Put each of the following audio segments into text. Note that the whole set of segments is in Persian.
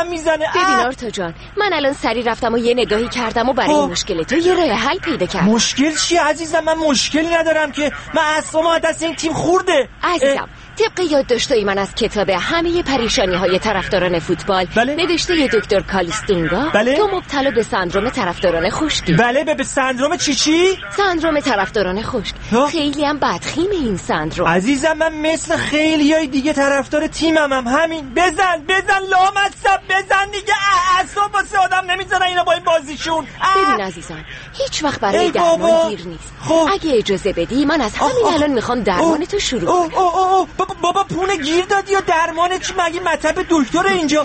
هم میزنه. ببین آرتا جان، من الان سری رفتم و یه نگاهی کردم و برای این مشکل تو یه راه حل پیدا کردم. مشکل چیه عزیزم؟ من مشکلی ندارم که، من اصلا از دست این تیم خورده. عزیزم طبق یادداشت‌های من از کتاب همه پریشانی‌های طرفداران فوتبال، نوشته دکتر کالیستونگا، تو مبتلا به سندروم طرفداران خشکی. بله به سندروم چی؟ سندروم طرفداران خشک. خیلی هم بدخیم این سندروم. عزیزم من مثل خیلیای دیگه طرفدار تیمم همین. بزن لامصب بزن دیگه. اعصاب واسه آدم نمیذارن اینا با این بازیشون. ببین عزیزم هیچ وقت برای درمان دیر نیست. اگه اجازه بدی من از همین الان میخوام درمان تو شروع کنم. بابا پونه گیر دادی یا درمان چی؟ مگه مطب دکتر اینجا؟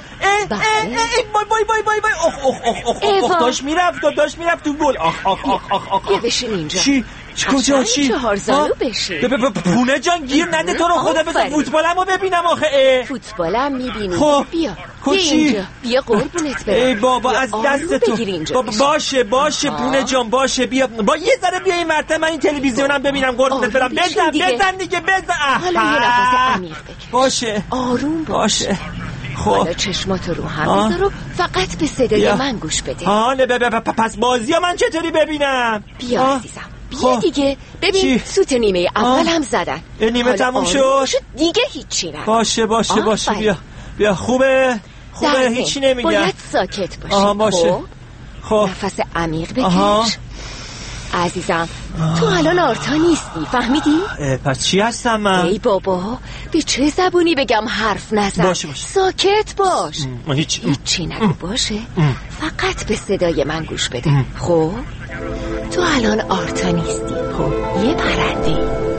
وای داشت میرفت تو گل. بیا بشین اینجا. چی کجا چی؟ 4 زانو بشین. پونه جان گیر نده تو رو خدا. بذار فوتبالمو ببینم آخه. فوتبالم میبینی؟ بیا اینجا. بیا قربونت برم. ای بابا از دست تو. باشه پونه جان باشه. بیا با یه ذره بیا این مرتبه من این تلویزیونم ببینم قربونت برم. بزن دیگه بزن. حالا یه نفس عمیق بکش. باشه آروم باشه. حالا چشماتو رو هم بذار و فقط به صدای من گوش بده. پس بازی ها من چطوری ببینم؟ بیا عزیزم بیا دیگه. ببین سوت نیمه اول هم زدن. نیمه تموم شد دیگه هیچی نه. باشه بیا خوبه هیچی نمیگم. باید ساکت باشی. باشه خب نفس عمیق بکش. عزیزم تو الان آرتا نیستی فهمیدی؟ پس چی هستم من؟ ای بابا به چه زبونی بگم حرف نزن. باشه. ساکت باش. هیچی نگو باشه. فقط به صدای من گوش بده. خب تو الان آرتا نیستی. خب یه پرنده.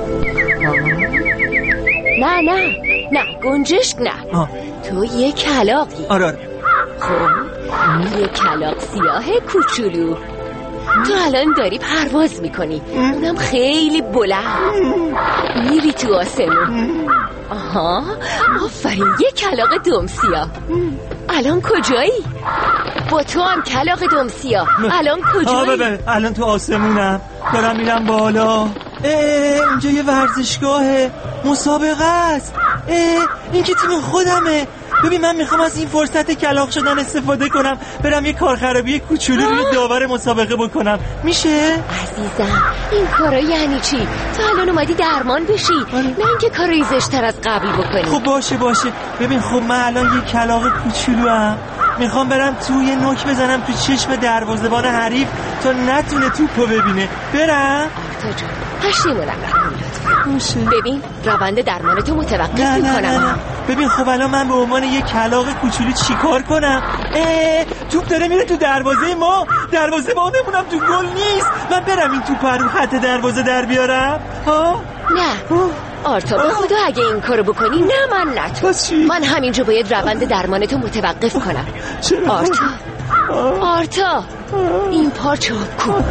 نه گنجشک نه. تو یه کلاغی. آره. خب یه کلاغ سیاه کوچولو. تو الان داری پرواز میکنی. اونم خیلی بلند. میری تو آسمون. آفرین یه کلاغ دمسیاه. الان کجایی؟ با تو هم کلاغ دمسیاه. الان کجایی؟ الان تو آسمونم دارم میرم بالا. اینجا یه ورزشگاه مسابقه است. این که تیم خودمه. ببین من میخوام از این فرصت کلاغ شدن استفاده کنم، برم یه کارخرابی کوچولو روی داور مسابقه بکنم. میشه؟ عزیزم این کارا یعنی چی؟ تو الان اومدی درمان بشی، نه اینکه کارایی زشتر از قبل بکنی. خب باشه. ببین خب من الان یه کلاغ کوچولوام، میخوام برم توی نوک بزنم تو چشم دروازه‌بان حریف تا نتونه توپو ببینه. برم؟ آرتا جان پشیمونم لطفا. ببین روند درمانتو متوقف میکنم. نه. ببین خب الان من به عنوان یه کلاغ کوچولو چیکار کنم؟ توپ داره میره تو دروازه ما نمونم تو گل نیست. من برم این توپ رو خط دروازه در بیارم؟ نه آرتا به خدا اگه این کارو بکنی نه من نه تو. من همینجا باید روند درمانتو متوقف کنم. چرا؟ آرتا این پارچه کو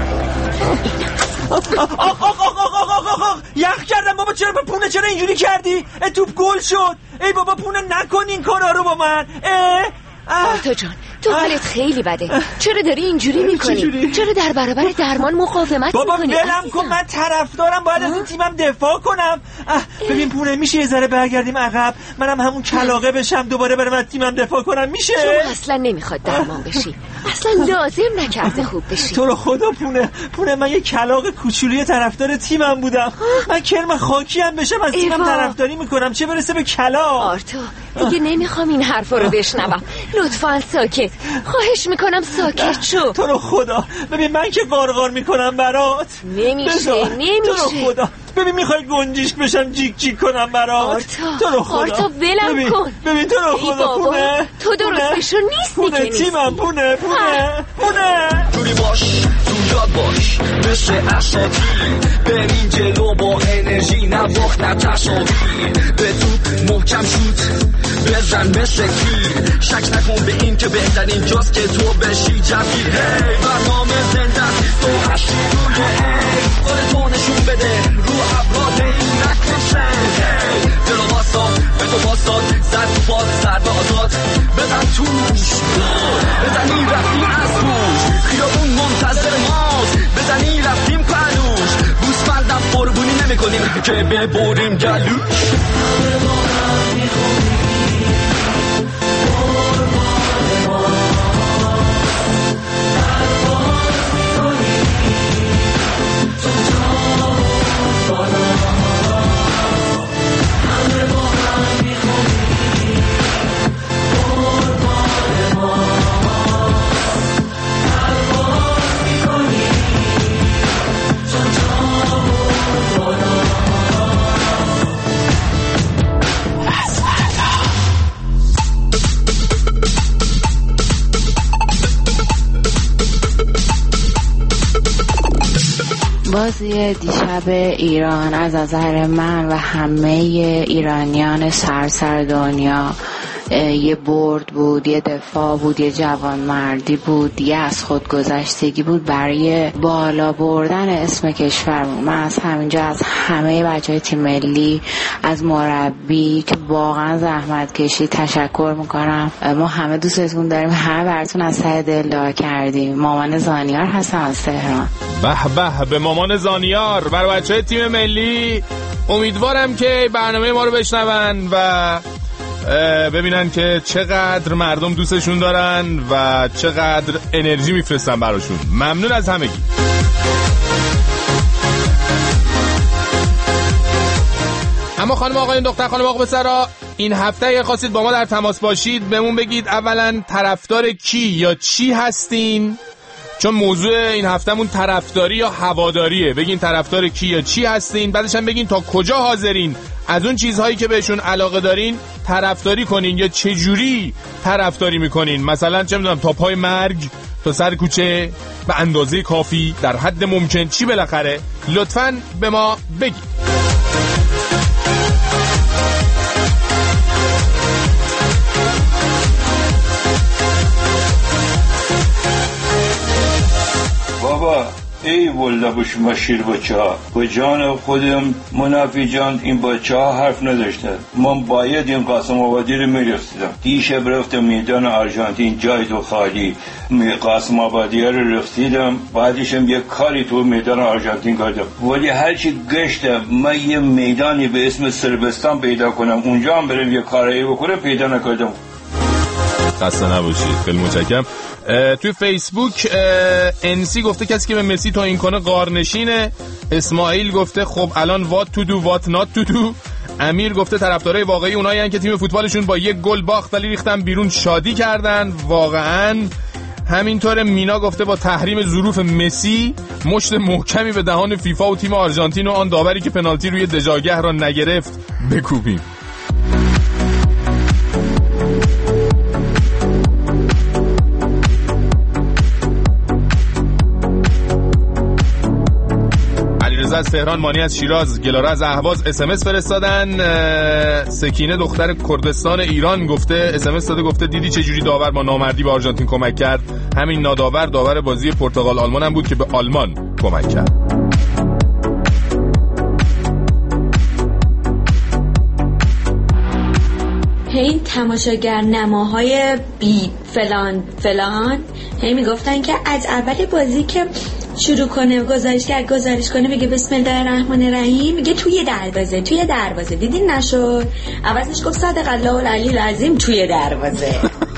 یخ کردم بابا. چرا به پونه چرا اینجوری کردی؟ توپ گل شد. ای بابا پونه نکن این کارا رو با من. آرتا جان تو حالت خیلی بده. چرا داری اینجوری میکنی؟ چرا در برابر درمان مقاومت میکنی؟ بابا ولم کن، من طرفدارم، باید از این تیمم دفاع کنم. ببین پونه میشه یه ذره برگردیم عقب، منم همون کلاغه بشم دوباره برم از تیمم دفاع کنم؟ میشه؟ شما اصلا نمیخواد درمان بشی، اصلا لازم نکرده خوب بشی. تو رو خدا پونه من یه کلاغ کوچولوی طرفدار تیمم بودم. من کرم خاکی هم بشم از تیمم طرفداری میکنم، چه برسه به کلاغ. آرتا دیگه نمیخوام این حرفا رو بشنوم. لطفاً ساکت، خواهش میکنم ساکت شو. تو رو خدا ببین من که قارقار میکنم برات. نمیشه. تو رو خدا ببین میخوای گنجیش بشم جیک کنم برات. تو رو خدا آرتا ولم کن. ببین تو رو خدا پونه تو درستشو نیستی که نیستی. تیمم پونه جوری باش تو یاد باش مثل اساطیر، بریم جلو با انرژی نه وقت نه تساوی. به تو محکم شد بزن مثل تیر، شک نکن به این که بهترین جاست که تو بشی جبیر. هی برنامه زنده تو هستی روی خودتو نشون بده رو افراد این نکشن. هی جلو باستا به تو باستاد زد تو باز زرد آزاد بزن توش بزنی رفتیم از توش خیابون منتظر ماست بزنی رفتیم پلوش بوسفندم قربونی نمی کنیم که ببریم جلوش. بازی دیشب ایران از نظر من و همه ایرانیان سراسر دنیا یه برد بود، یه دفاع بود، یه جوانمردی بود، یه از خودگذشتگی بود برای بالا بردن اسم کشورمون. من از همینجا از همه بچهای تیم ملی، از مربی که واقعا زحمت کشید تشکر میکنم. ما همه دوستتون داریم، همه براتون از ته دل دعا کردیم. مامان زانیار هستم از تهران. به به مامان زانیار. برای بچهای تیم ملی امیدوارم که برنامه ما رو بشنون و ببینن که چقدر مردم دوستشون دارن و چقدر انرژی میفرستن براشون. ممنون از همگی. اما خانم آقایون، دختر خانم آقا پسرا، این هفته اگه خواستید با ما در تماس باشید بهمون بگید اولا طرفدار کی یا چی هستین، چون موضوع این هفتهمون طرفداری یا هواداریه. بگین طرفدار کی یا چی هستین، بعدش هم بگین تا کجا حاضرین از اون چیزهایی که بهشون علاقه دارین طرفداری کنین یا چه جوری طرفداری میکنین. مثلا چه میدونم تا پای مرگ، تا سر کوچه، به اندازه کافی، در حد ممکن، چی بالاخره. لطفاً به ما بگید. بابا ای والله به شما شیر بچه ها، به جان خودم منافی جان این بچه ها حرف نداشتن. من باید این قاسم آبادی رو میرفتیدم. دیشب رفتم میدان آرژانتین، جای تو خالی، قاسم آبادی رو رفتیدم. بعدشم یک کاری تو میدان آرژانتین کردم، ولی هرچی گشتم من یه میدانی به اسم سربستان پیدا کنم اونجا هم برم یه کاری بکنم پیدا نکردم. خسته نباشید، خیلی متشکرم. توی فیسبوک انسی گفته کسی که به مسی تا این کنه قارنشینه. اسماعیل گفته خب الان what to do what not to do. امیر گفته طرفدارای واقعی اونایی هستن که تیم فوتبالشون با یک گل باخت ولی ریختن بیرون شادی کردن. واقعا همینطوره. مینا گفته با تحریم ظروف مسی مشت محکمی به دهان فیفا و تیم آرژانتین و آن داوری که پنالتی روی دژاگه را نگرفت بکوبیم. از تهران، مانی از شیراز، گلاره از اهواز SMS فرستادن. سکینه دختر کردستان ایران گفته SMS داده، گفته دیدی چه جوری داور با نامردی به آرژانتین کمک کرد. همین ناداور داور بازی پرتغال آلمان هم بود که به آلمان کمک کرد. این تماشاگر نماهای بی فلان فلان هی میگفتن که از اول بازی که شروع کنه گزارش کنه میگه بسم الله الرحمن الرحیم، میگه توی دروازه دیدین نشد، عوضش گفت صدق الله العلی العظیم توی دروازه.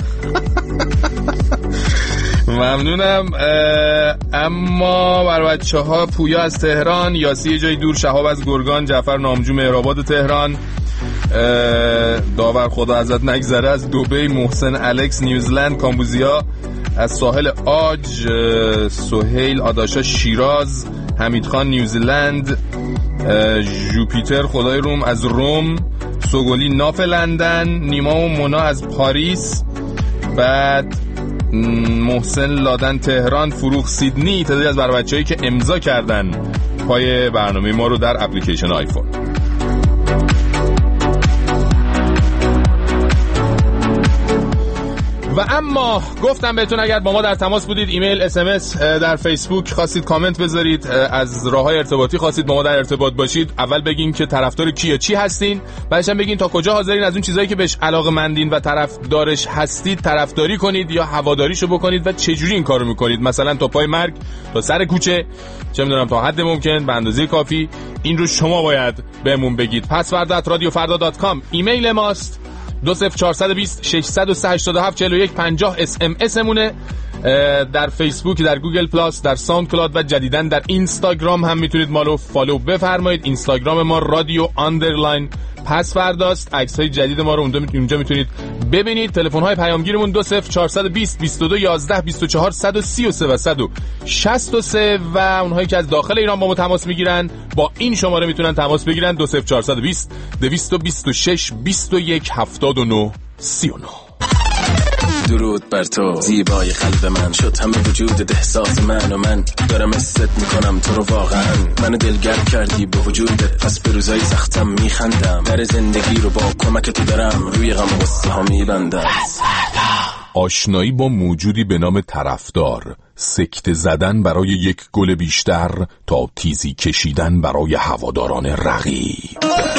ممنونم. اما بر بچه‌ها پویا از تهران، یاسی جای دور، شهاب از گرگان، جعفر نامجو مهرآباد تهران، داور خدا ازت نگذره از دبی، محسن الکس نیوزلند، کامبوزیا از ساحل آج، سهیل آداشا شیراز، حمید خان نیوزلند، جوپیتر خدای روم از روم، سوگلی ناف لندن، نیما و مونا از پاریس، بعد محسن لادن تهران، فروخ سیدنی. تعدادی از بچه‌هایی که امضا کردن پای برنامه ما رو در اپلیکیشن آیفون. و اما گفتم بهتون اگر با ما در تماس بودید، ایمیل، SMS، در فیسبوک خواستید کامنت بذارید، از راههای ارتباطی خواستید با ما در ارتباط باشید، اول بگین که طرفدار کی یا چی هستین، بعدش هم بگین تا کجا حاضرین از اون چیزایی که بهش علاقه‌مندین و طرفدارش هستید طرفداری کنید یا هواداریشو بکنید و چه جوری این کارو میکنید. مثلا تا پای مرگ، تا سر کوچه، چه میدونم تا حد ممکن، به اندازه کافی. این رو شما باید بهمون بگید. password@radiofarda.com ایمیل ماست. 20420 687 41 50 SMS مونه. در فیسبوک، در گوگل پلاس، در ساوند کلاد و جدیداً در اینستاگرام هم میتونید ما رو فالو بفرمایید. اینستاگرام ما رادیو آندرلاین پس فرداست. عکس‌های جدید ما رو اونجا میتونید ببینید. تلفن‌های پیامگیرمون 20420 22 11 24 133 و 163 و اونهایی که از داخل ایران با ما تماس میگیرن با این شماره میتونن تماس بگیرن 20420 226 21 79 39. درود بر تو زیبای قلب من، شد همه وجودت احساس من و من دارم حست میکنم تو رو واقعا. منو دلگرم کردی به وجودت، پس به روزای سختم میخندم. در زندگی رو با کمک تو دارم روی غم و غصه ها میبندم. آشنایی با موجودی به نام طرفدار، سکته زدن برای یک گل بیشتر تا تیزی کشیدن برای هواداران رقیب.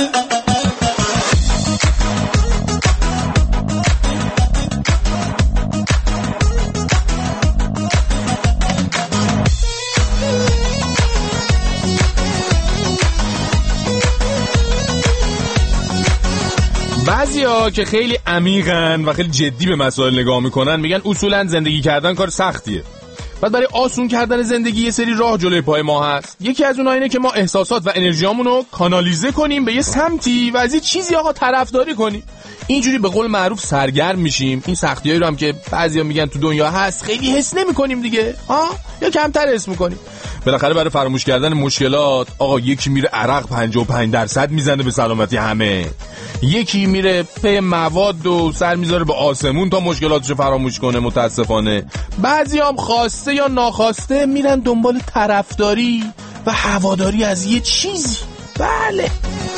بعضیا که خیلی عمیقن و خیلی جدی به مسائل نگاه میکنن میگن اصولا زندگی کردن کار سختیه. بعد برای آسون کردن زندگی یه سری راه جلوی پای ما هست. یکی از اونها اینه که ما احساسات و انرژیامون رو کانالیزه کنیم به یه سمتی و از یه چیزی آقا طرفداری کنیم. اینجوری به قول معروف سرگرم میشیم. این سختیایی رو هم که بعضیا میگن تو دنیا هست خیلی حس نمی‌کنیم دیگه، یا کمتر حس می‌کنیم. بالاخره برای فراموش کردن مشکلات آقا یکی میره عرق 55% میزنه به سلامتی همه، یکی میره پی مواد و سر میذاره به آسمون تا مشکلاتشو فراموش کنه. متاسفانه بعضیام خواسته یا ناخواسته میرن دنبال طرفداری و هواداری از یه چیزی. بله،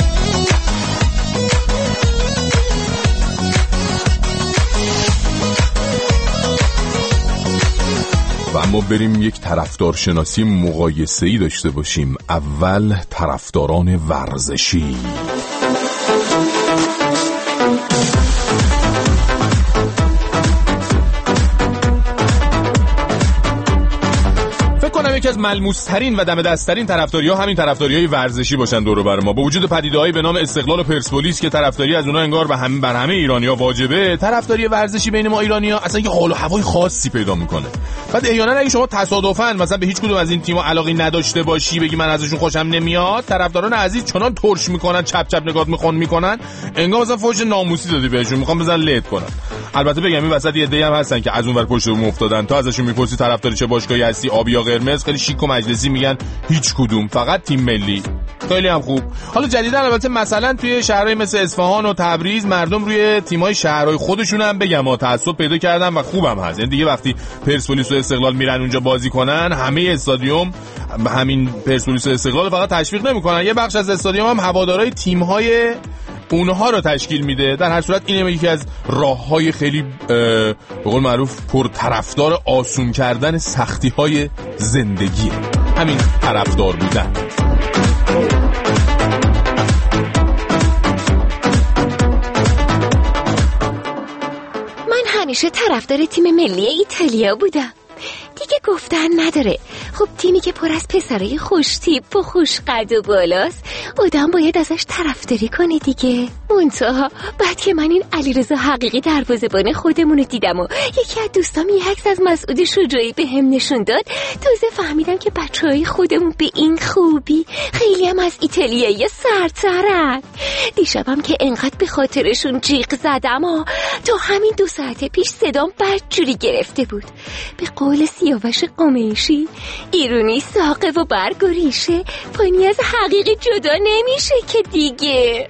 و اما بریم یک طرفدار شناسی مقایسه‌ای داشته باشیم. اول طرفداران ورزشی. یکی از ملموس‌ترین و دم دست‌ترین طرفداری‌ها همین طرفداری‌های ورزشی باشن دور و بر ما. با وجود پدیده‌هایی به نام استقلال و پرسپولیس که طرفداری از اونها انگار بر همه ایرانی‌ها واجبه، طرفداری ورزشی بین ما ایرانی‌ها اصلا یه حال و هوای خاصی پیدا می‌کنه. بعد احیانا اگه شما تصادفاً مثلا به هیچ کدوم از این تیم‌ها علاقه نداشته باشی، بگی من ازشون خوشم نمیاد، طرفداران عزیز چنان ترش می‌کنن، چپ چپ نگات می‌کنن انگار مثلا فوش ناموسی دادی بهشون، می‌خوام بزن لید کنن. البته بگم این وسط یه عده‌ای هم هستن که از اون ور پشت بوم افتادن. تا ازشون می‌پرسی طرفدار چه باشگاهی هستی، آبی یا قرمز، خیلی شیک و مجلسی میگن هیچ کدوم، فقط تیم ملی. خیلی هم خوب. حالا جدیدا البته مثلا توی شهرهای مثل اصفهان و تبریز مردم روی تیم‌های شهرهای خودشون هم بگم تعصب پیدا کردن و خوبم هست. یعنی دیگه وقتی پرسپولیس و استقلال میرن اونجا بازی کنن، همه استادیوم همین پرسپولیس و استقلال فقط تشویق نمی‌کنن، یه بخش از استادیوم هم هوادارهای تیم‌های اونها رو تشکیل میده. در هر صورت این یکی از راه‌های خیلی به قول معروف پرطرفدار آسون کردن سختی‌های زندگیه، همین طرفدار بودن. من همیشه طرفدار تیم ملی ایتالیا بودم. دیگه گفتن نداره. خب تیمی که پر از پسرای خوش تیپ و خوش قد و بالاست، آدم باید ازش طرفداری کنه دیگه. منتها بعد که من این علیرضا حقیقی دروازه‌بان خودمون رو دیدم و یکی از دوستام یه عکس از مسعود شجاعی بهم نشون داد، تازه فهمیدم که بچه‌های خودمون به این خوبی خیلی هم از ایتالیایی سرترن. دیشبم که انقدر به خاطرشون جیغ زدم و تا همین 2 ساعت پیش صدام بدجوری گرفته بود. به قول سیاوش قمیشی، ایرونی ساقه و برگ و ریشه، پانی از حقیقی جدا نمیشه که دیگه.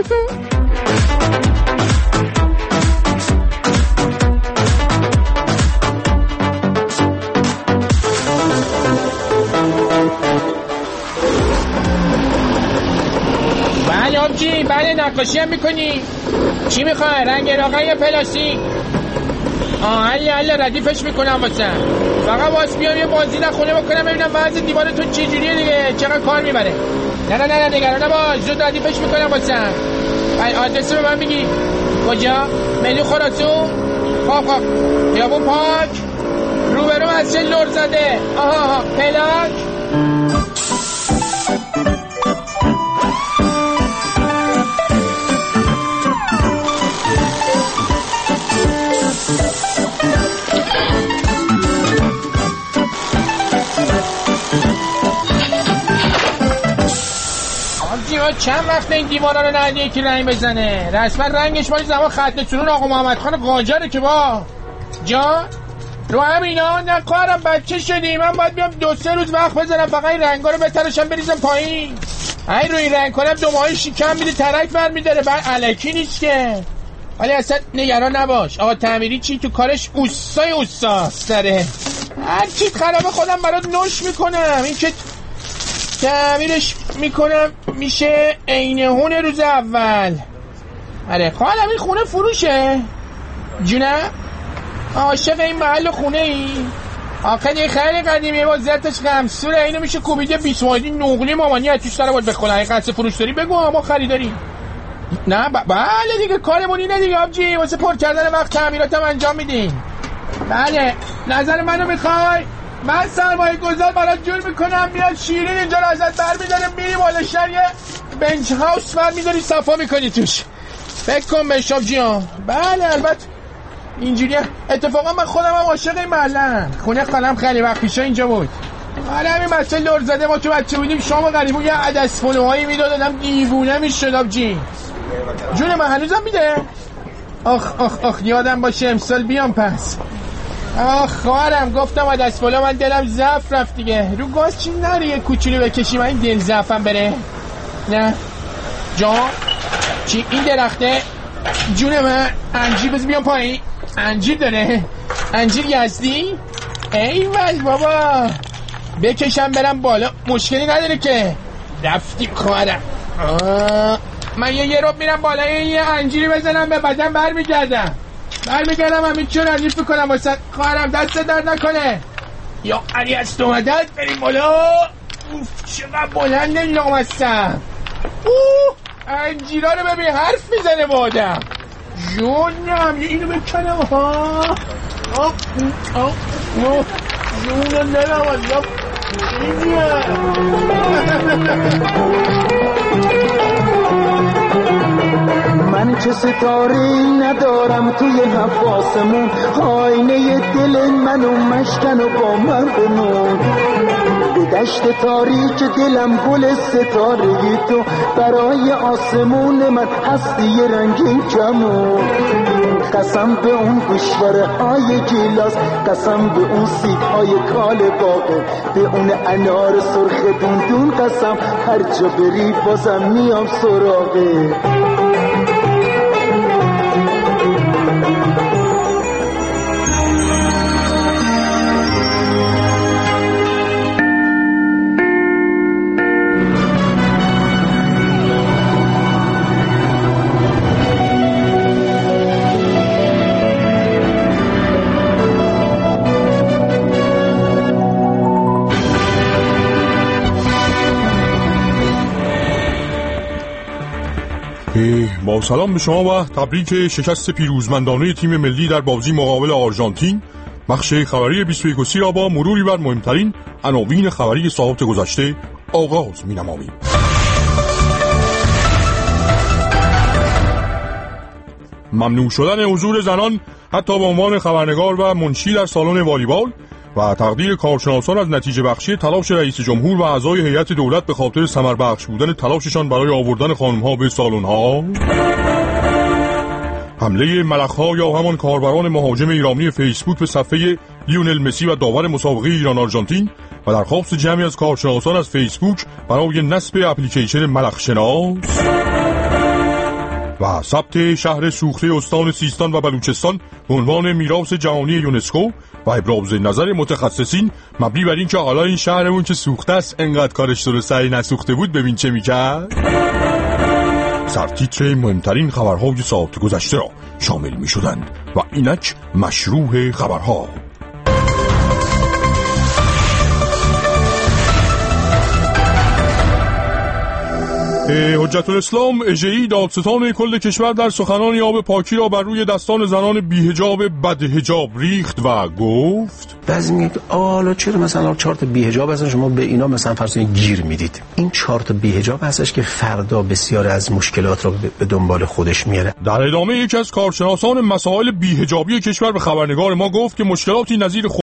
بله آبجی، بله نقاشی هم میکنی؟ چی میخوای؟ رنگ راقه یا پلاستیک؟ حالا ردیفش میکنم واسه. فقط واسه بیام یه بازی نخونه بکنم ببینم وضع دیوارتون چه جوریه دیگه، چقدر کار میبره. نه نگران نباش، زود ردیفش میکنم واسه. آدرس رو من میگی کجا؟ ملی خراسون؟ خب خیابون پاک روبرو مسجد لرزاده. آها پلاک. چند وقت این دیوارا رو ندیده یکی رنگ بزنه؟ رسما رنگش مال زمان ختم سرون آقا محمد خان قاجاره که با جا رو همینا نکارم بچه شدی. من باید بیام 2-3 روز وقت بزنم فقط این رنگا رو بتراشم بریزم پایین. ای روی رنگ کنم 2 ماهی شکم میده ترک برمیداره، بعد الکی نیست که. ولی اصلا نگران نباش. آقا تعمیری چی تو کارش اوستاست داره. هر چی خرابه خودم برات نوش میکنم. این که تعمیرش میکنم میشه عینهون روز اول. آره خواهدم این خونه فروشه جونه؟ عاشق این محل خونه ای؟ آخه این خیلی قدیمیه با زرتش غمسوره. اینو میشه کوبیده 20 مایدی نقلی مامانی توش داره باید بخونه. اگه قصد فروش داری بگو ما خریداری. نه بله دیگه کارمون اینه دیگه آبجی. واسه پر کردن وقت تعمیراتم انجام میدیم. بله نظر منو میخوای؟ من سرمایه گذار برات جور میکنم. میاد شیرین اینجا رو ازت برمیداره میری بالا شهر یه بنچ هاوس برمیداری صفا میکنی توش. فکر کن بهش آبجی ها. بله البته اینجوریه. اتفاقا من خودم هم عاشق این محلم. خونه خالم خیلی وقت پیشا اینجا بود. آره همین مسئله لور زده ما تو بچه بودیم شام غریبون یه عدس پلوهایی میدادم دیوونه میشد آبجی. جون من هنوزم میده؟ آخ یادم باشه امسال بیام پس. خواهرم گفتم عدس پلو من دلم ضعف رفت دیگه. رو گاز چی نره یه کوچولو بکشیم این دل ضعفم بره. نه جان چی این درخته جون من انجیر بذار بیام پایین. انجیر داره؟ انجیر یزدی؟ ایول بابا بکشم برم بالا مشکلی نداره که. رفتی خواهرم. من یه رب میرم بالا یه انجیری بزنم به بدن برمیگردم همین چون ردیف بکنم واسه خواهرم. دست درد نکنه. یا علی از تو مدد بریم بالا. چقدر بلنده نامستم. انجیرا رو ببین حرف میزنه با آدم. جونم اینو بکنم ها. جونم دلم آدم من چه ستاره‌ای ندارم توی حواسمون. آینه دل منو مشکن و با من بمون. به دشت تاریک دلم گل ستاره‌ای تو. برای آسمون من هستی رنگین کمون. قسم به اون گوشواره های گیلاس. قسم به اون سیب های کال باغه. به اون انار سرخ دوندون. قسم هر جا بری بازم میام سراغه. با سلام به شما و تبریک شکست پیروزمندانه تیم ملی در بازی مقابل آرژانتین. بخش خبری 21 را با مروری بر مهمترین عناوین خبری ساعات گذشته آغاز می‌نماییم. ممنوع شدن حضور زنان حتی به عنوان خبرنگار و منشی در سالن والیبال و تقدیر کارشناسان از نتیجه بخشی تلاش رئیس جمهور و اعضای هیئت دولت به خاطر ثمربخش بودن تلاششان برای آوردن خانم‌ها به سالن‌ها. حمله ملخ‌ها یا همان کاربران مهاجم ایرانی فیسبوک به صفحه لیونل مسی و داور مسابقه ایران آرژانتین و درخواست جمعی از کارشناسان از فیسبوک برای نصب اپلیکیشن ملخشناس. و ثبت شهر سوخته استان سیستان و بلوچستان به عنوان میراث جهانی یونسکو و ابراز نظر متخصصین مبنی بر اینکه حالا این شهرمون که سوخته است انقدر کارش درست سری نسوخته بود ببین چه میکرد. سرتیتر مهمترین خبرهای ساعت گذشته را شامل میشدند و اینک مشروع خبرها. حجت الاسلام اژه‌ای دادستان کل کشور در سخنانی آب پاکی را بر روی دستان زنان بی‌حجاب بدحجاب ریخت و گفت بعضی میگه حالا چرا مثلا 4 تا بی‌حجاب هستن شما به اینا مثلا فرض کنید گیر میدید. این 4 تا بی‌حجاب هستش که فردا بسیار از مشکلات را به دنبال خودش میاره. در ادامه یکی از کارشناسان مسائل بی‌حجابی کشور به خبرنگار ما گفت که مشکلاتی نظیر